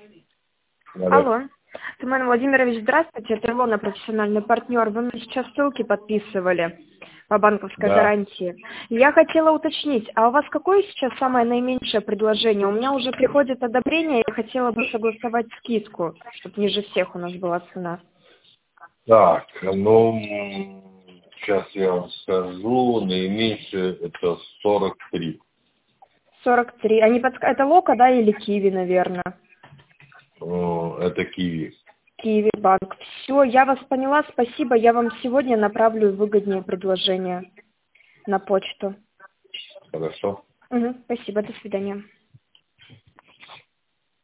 Алло. Алло. Туман Владимирович, здравствуйте. Это Илона, профессиональный партнер. Вы мне сейчас ссылки подписывали по банковской Да. гарантии. Я хотела уточнить, а у вас какое сейчас самое наименьшее предложение? У меня уже приходит одобрение, я хотела бы согласовать скидку, чтобы ниже всех у нас была цена. Так, ну, сейчас я вам скажу, наименьшее это 43. 43. Это Лока, да, или Киви, наверное? Это Киви. Киви банк. Все, я вас поняла, спасибо. Я вам сегодня направлю выгоднее предложение на почту. Хорошо. Угу, спасибо, до свидания.